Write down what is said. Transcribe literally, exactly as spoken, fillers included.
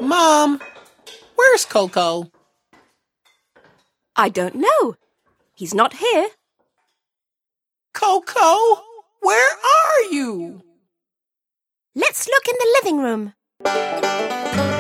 Mom, where's Coco? I don't know. He's not here. Coco, where are you? Let's look in the living room.